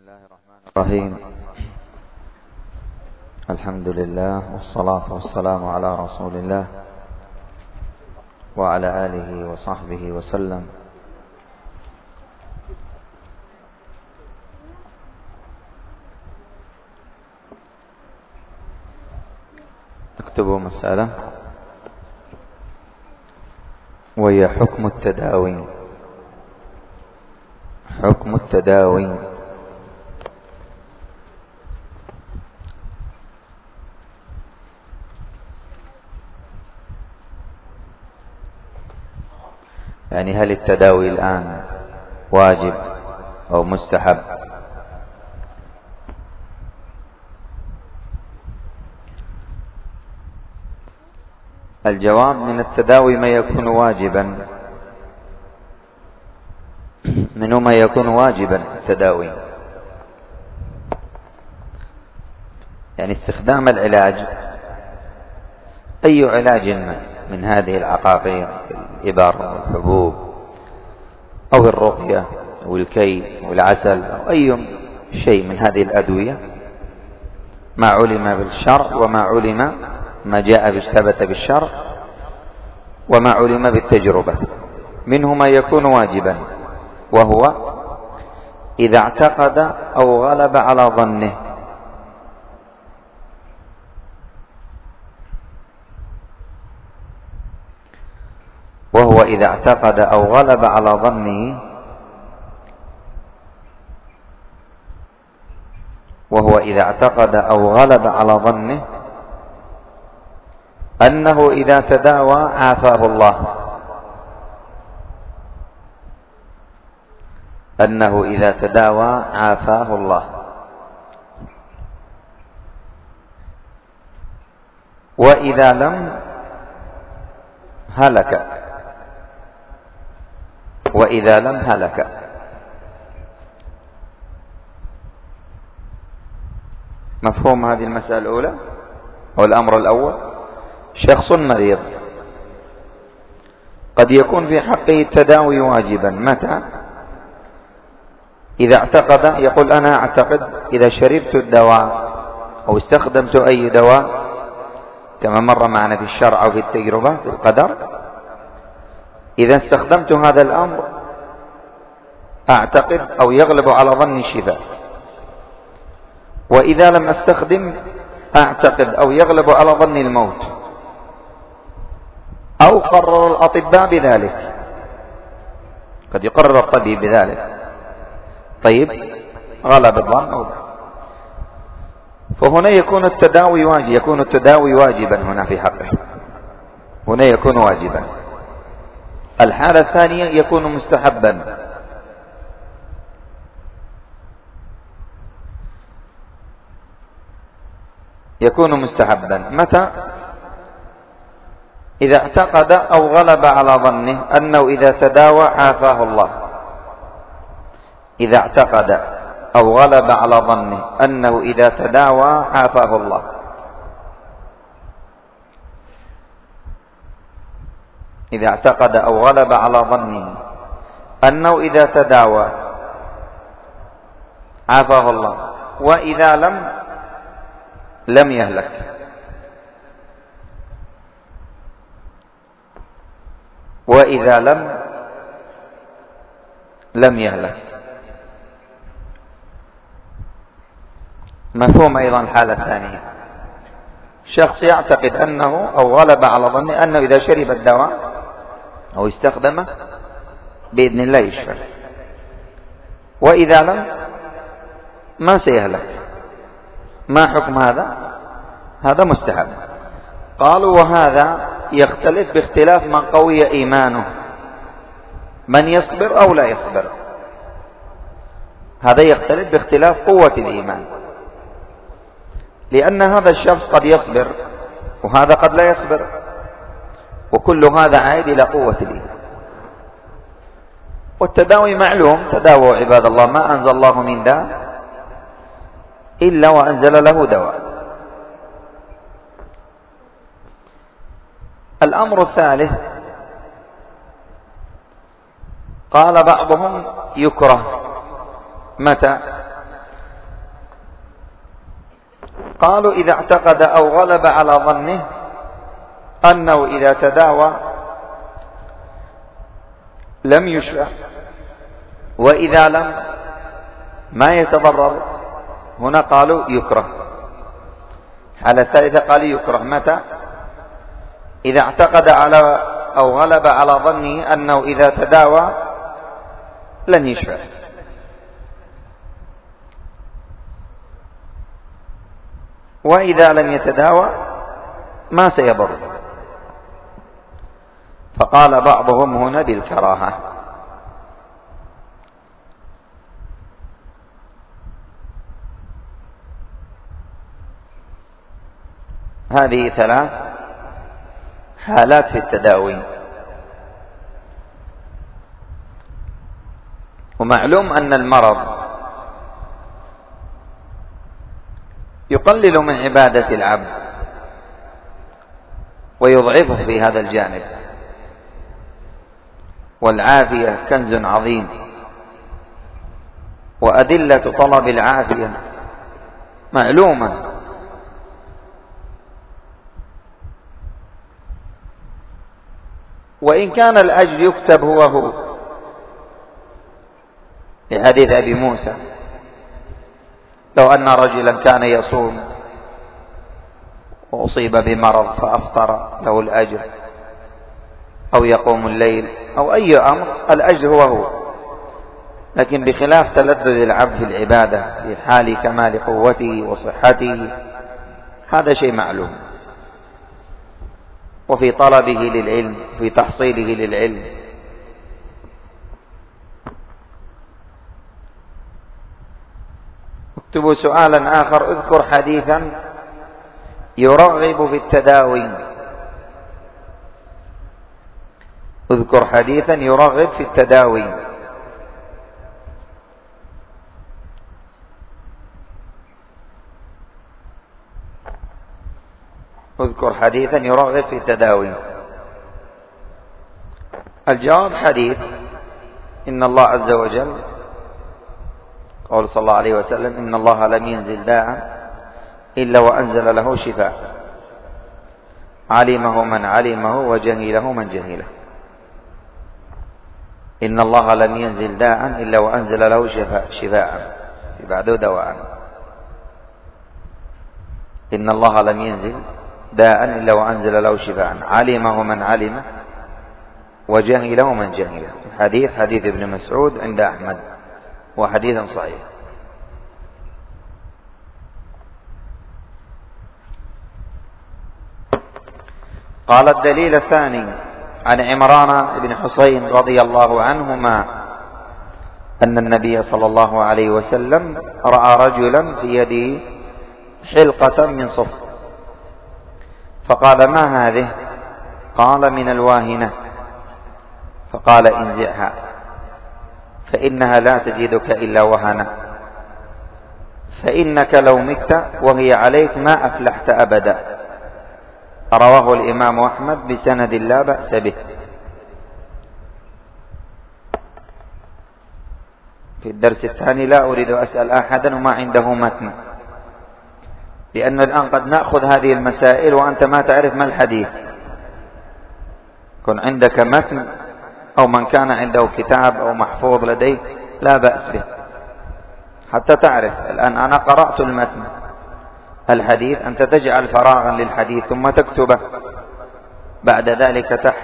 الله الرحمن الرحيم. الحمد لله والصلاة والسلام على رسول الله وعلى آله وصحبه وسلم. اكتبوا مسألة وهي حكم التداوي. حكم التداوي يعني هل التداوي الآن واجب أو مستحب؟ الجواب: من التداوي ما يكون واجبا، منه ما يكون واجبا التداوي، يعني استخدام العلاج، أي علاج من هذه العقاقير، الإبر والحبوب أو الرقية أو الكي أو العسل أو أي شيء من هذه الأدوية، ما علم بالشرع وما علم ما جاء ثبت بالشرع وما علم بالتجربة، منه ما يكون واجبا، وهو إذا اعتقد أو غلب على ظنه. وهو إذا اعتقد أو غلب على ظنه، وهو إذا اعتقد أو غلب على ظنه أنه إذا تداوى عافاه الله، أنه إذا تداوى عافاه الله، وإذا لم هلك، وإذا لم هلك. مفهوم هذه المسألة الأولى أو الأمر الأول؟ شخص مريض قد يكون في حقه التداوي واجبا، متى؟ إذا اعتقد، يقول أنا أعتقد إذا شربت الدواء أو استخدمت أي دواء كما مر معنا في الشرع أو في التجربة في القدر، إذا استخدمت هذا الأمر أعتقد أو يغلب على ظني الشفاء، وإذا لم أستخدم أعتقد أو يغلب على ظني الموت، أو قرر الأطباء بذلك، قد يقرر الطبيب بذلك، طيب غلب الظن أو لا، فهنا يكون التداوي واجب، يكون التداوي واجبا هنا في حقه، هنا يكون واجبا. الحالة الثانية يكون مستحبا، يكون مستحبا متى؟ إذا اعتقد أو غلب على ظنه أنه إذا تداوى عافاه الله، إذا اعتقد أو غلب على ظنه أنه إذا تداوى عافاه الله، إذا اعتقد أو غلب على ظنه أنه إذا تداوى عافاه الله، وإذا لم يهلك. وإذا لم يهلك. مفهوم أيضا الحالة الثانية، شخص يعتقد أنه أو غلب على ظنه أنه إذا شرب الدواء أو استخدمه بإذن الله يشفى، وإذا لم ما سيهلك. ما حكم هذا؟ هذا مستحب. قالوا وهذا يختلف باختلاف من قوي إيمانه، من يصبر أو لا يصبر، هذا يختلف باختلاف قوة الإيمان، لأن هذا الشخص قد يصبر وهذا قد لا يصبر، وكل هذا عائد إلى قوة الإيمان. والتداوي معلوم، تداووا عباد الله، ما أنزل الله من داء إلا وأنزل له دواء. الأمر الثالث، قال بعضهم يكره، متى؟ قالوا إذا اعتقد أو غلب على ظنه أنه إذا تداوى لم يشفع، وإذا لم ما يتضرر. هنا قالوا يكره. حالة الثالثة قالوا يكره. متى؟ إذا اعتقد على أو غلب على ظنه أنه إذا تداوى لن يشفع. وإذا لم يتداوى ما سيضر. فقال بعضهم هنا بالكراهة. هذه 3 حالات في التداوي. ومعلوم أن المرض يقلل من عبادة العبد ويضعفه في هذا الجانب، والعافية كنز عظيم، وأدلة طلب العافية معلومة. وإن كان الأجر يكتب هو لحديث أبي موسى: لو أن رجلا كان يصوم وأصيب بمرض فأفطر له الأجر، أو يقوم الليل أو أي أمر، الأجر هو. لكن بخلاف تلذذ العبد في العبادة في حال كمال قوته وصحته، هذا شيء معلوم. وفي طلبه للعلم، في تحصيله للعلم. اكتبوا سؤالا آخر: اذكر حديثا يرغب في التداوي. اذكر حديثا يرغب في التداوي. اذكر حديثا يرغب في التداوي. الجواب: حديث إن الله عز وجل قول صلى الله عليه وسلم: إن الله لم ينزل داء إلا وأنزل له شفاء، علمه من علمه وجهله من جهله. إن الله لم ينزل داء إلا وأنزل له شفاء، في بعده دواء. إن الله لم ينزل داء إلا وأنزل له شفاء، علمه من علمه وجهله من جهله. حديث ابن مسعود عند أحمد، وحديث صحيح. قال: الدليل الثاني عن عمران بن حسين رضي الله عنهما أن النبي صلى الله عليه وسلم رأى رجلا في يده حلقة من صفر، فقال: ما هذه؟ قال: من الواهنة. فقال: انزعها فإنها لا تزيدك إلا وهنا، فإنك لو مت وهي عليك ما أفلحت أبدا. رواه الإمام أحمد بسند لا بأس به. في الدرس الثاني لا أريد أسأل أحدا وما عنده متن، لأن الآن قد نأخذ هذه المسائل وأنت ما تعرف ما الحديث. كن عندك متن أو من كان عنده كتاب أو محفوظ لديه لا بأس به حتى تعرف. الآن أنا قرأت المتن الحديث، أنت تجعل فراغا للحديث ثم تكتبه بعد ذلك تحت.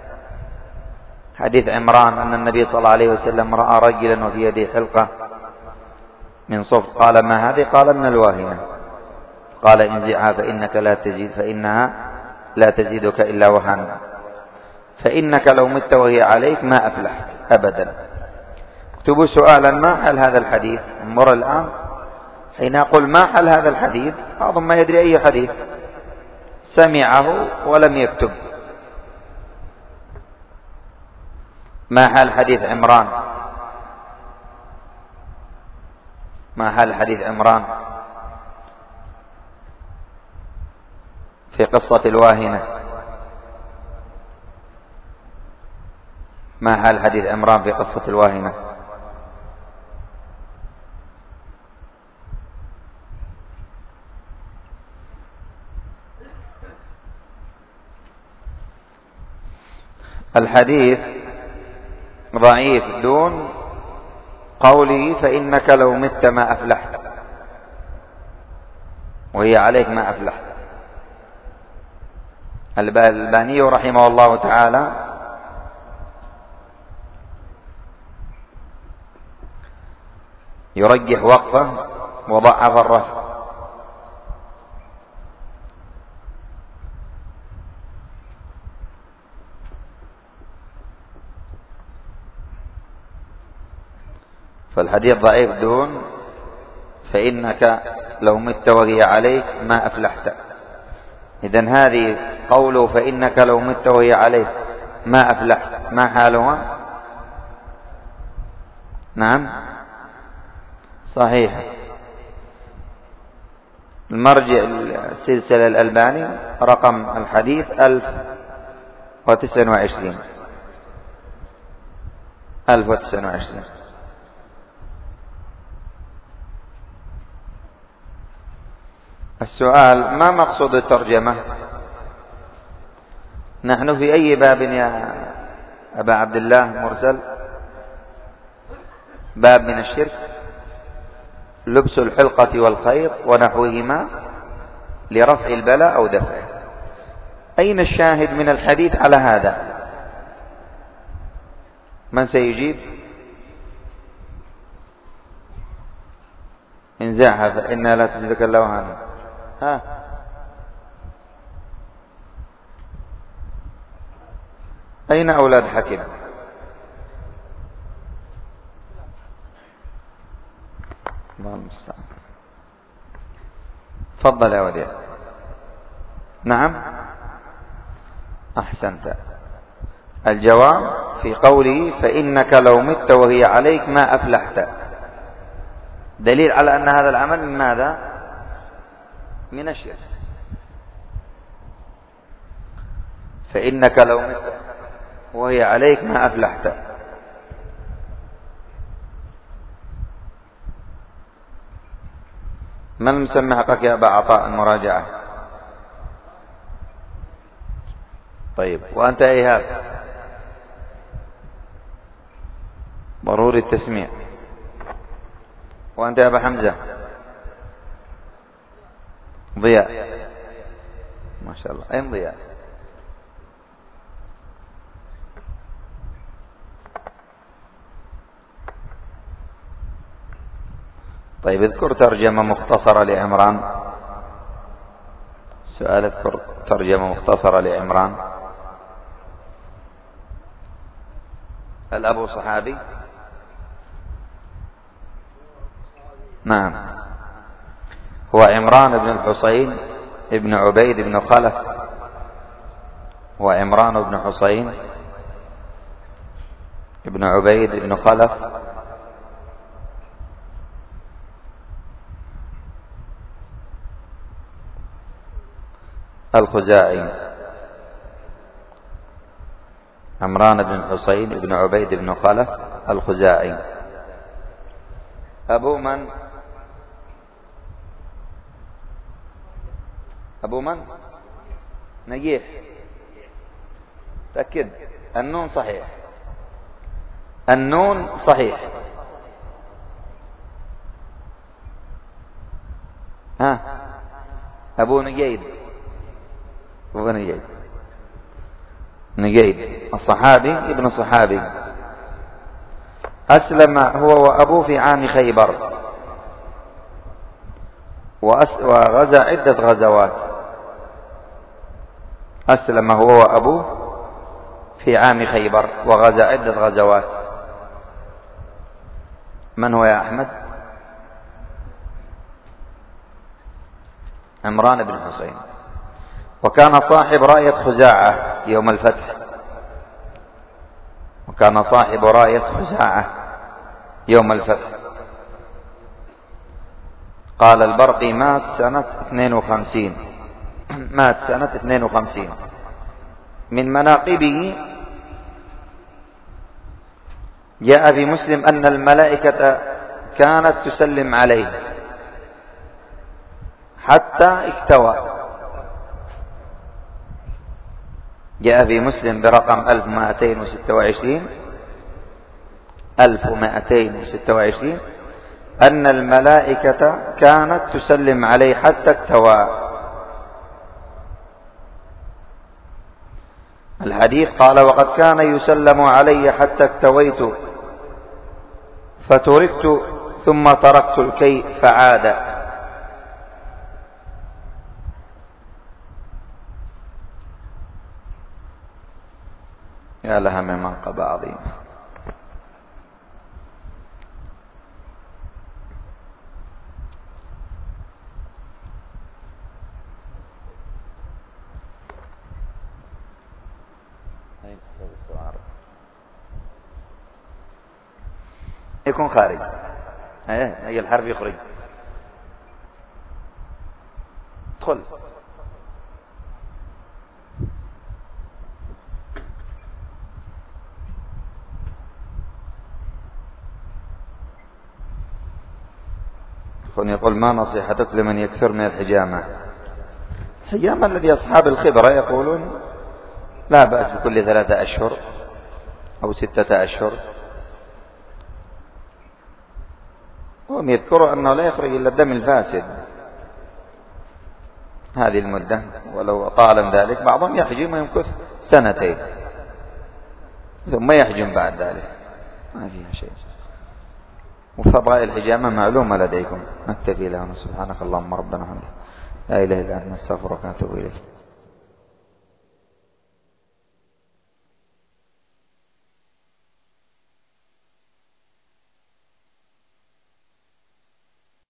حديث عمران أن النبي صلى الله عليه وسلم رأى رجلا وفي يده حلقة من صفر، قال: ما هذه؟ قال: من الواهنة. قال: انزعها فإنها لا تزيدك إلا وهنا، فإنك لو مت وهي عليك ما أفلحت أبدا. اكتبوا سؤالا: ما حل هذا الحديث؟ انظر الآن، حين أقول ما حل هذا الحديث بعضهم ما يدري أي حديث، سمعه ولم يكتب. ما حل حديث عمران؟ ما حل حديث عمران في قصة الواهنة؟ ما حل حديث عمران في قصة الواهنة؟ الحديث ضعيف دون قوله فإنك لو مت ما أفلحت، وهي عليك ما أفلحت. الألباني رحمه الله تعالى يرجح وقفه وضعف الرفع. فالحديث ضعيف دون فإنك لو مت وهي عليك ما أفلحت. إذن هذه قوله فإنك لو مت وهي عليك ما أفلحت، ما حالها؟ نعم صحيح. المرجع السلسلة الألباني رقم الحديث 1029. السؤال: ما مقصود الترجمة؟ نحن في أي باب يا أبا عبد الله مرسل؟ باب من الشرك، لبس الحلقة والخيط ونحوهما لرفع البلاء أو دفعه. أين الشاهد من الحديث على هذا؟ من سيجيب؟ انزعها فإنها لا تجدك اللوهان. أين أولاد حكيم؟ الله المستعان. تفضل يا وديع. نعم أحسنت. الجواب في قوله فإنك لو مت وهي عليك ما أفلحت، دليل على أن هذا العمل من ماذا؟ من الشرك. فإنك لو مت وهي عليك ما أفلحت. ما المسمى حقك يا أبا عطاء المراجعة؟ طيب، وأنت إيهاب؟ ضروري التسميع. وأنت يا أبا حمزة؟ ضياء. ما شاء الله. أين ضياء؟ طيب، اذكر ترجمة مختصرة لعمران. سؤال: اذكر ترجمة مختصرة لعمران. الأب صحابي؟ نعم، هو عمران بن الحصين ابن عبيد بن خلف. هو عمران بن حصين ابن عبيد بن خلف الخزاعي. عمران بن الحصين بن عبيد بن خلف الخزاعي. أبو من؟ أبو من؟ نجيح. تأكد. النون صحيح. النون صحيح. أبو نجيد. أبو نجيد. نجيد الصحابي ابن صحابي. أسلم هو وأبوه في عام خيبر، وغزا عدة غزوات. أسلم هو وأبوه في عام خيبر وغزا عدة غزوات. من هو يا أحمد؟ عمران بن حصين. وكان صاحب راية خزاعة يوم الفتح. وكان صاحب راية خزاعة يوم الفتح. قال البرقي مات سنة 52. مات سنة 52. من مناقبه جاء في مسلم أن الملائكة كانت تسلم عليه حتى اكتوى. جاء في مسلم برقم 1226 أن الملائكة كانت تسلم عليه حتى اكتوى. الحديث قال: وقد كان يسلم علي حتى اكتويت فتركت ثم تركت الكي فعاد. يا لها من منقبة عظيمة. يكون خارج، هي الحرف يخرج. ادخل. يقول: ما نصيحتك لمن يكثر من الحجامة؟ الحجامة الذي أصحاب الخبرة يقولون لا بأس بكل 3 أشهر أو 6 أشهر، وهم يذكروا أنه لا يخرج إلا الدم الفاسد هذه المدة، ولو طال من ذلك بعضهم يحجم ويمكث 2 ثم يحجم بعد ذلك، ما فيها شيء. وفضائل الحجامة معلومة لديكم. نكتفي لهنا. سبحانك اللهم ربنا وبحمدك، لا إله إلا أنت، نستغفرك ونتوب إليك.